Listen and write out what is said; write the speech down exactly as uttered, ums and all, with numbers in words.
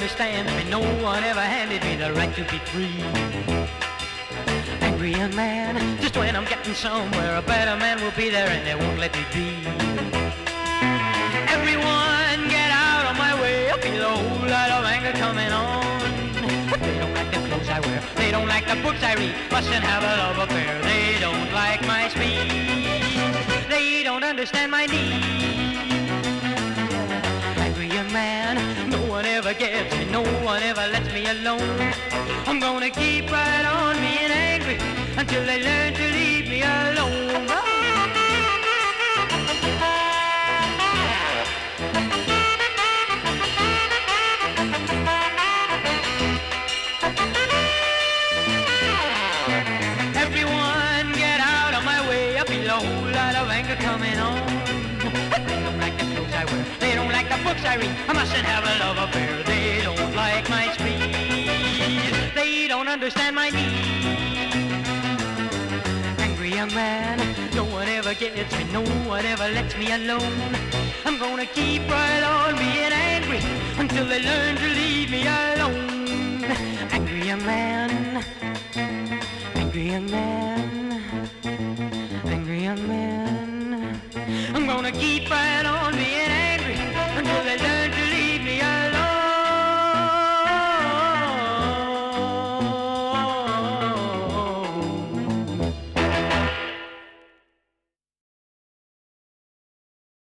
understands me. No one ever handed me the right to be free. Angry young man, just when I'm getting somewhere, a better man will be there and they won't let me be. Everyone get out of my way, I feel a whole lot of anger coming on. They don't like the clothes I wear, they don't like the books I read, mustn't have a love affair. They don't like my speed, they don't understand my need. Angry young man, no one ever gets me, no one ever lets me alone. I'm gonna keep right on being angry until they learn to leave me alone. Everyone get out of my way, I feel a whole lot of anger coming on. They don't like the clothes I wear, they don't like the books I read, I mustn't have a love affair. They don't like my speed, they don't understand my need. Angry young man, no one ever gets me, no one ever lets me alone. I'm gonna keep right on being angry until they learn to leave me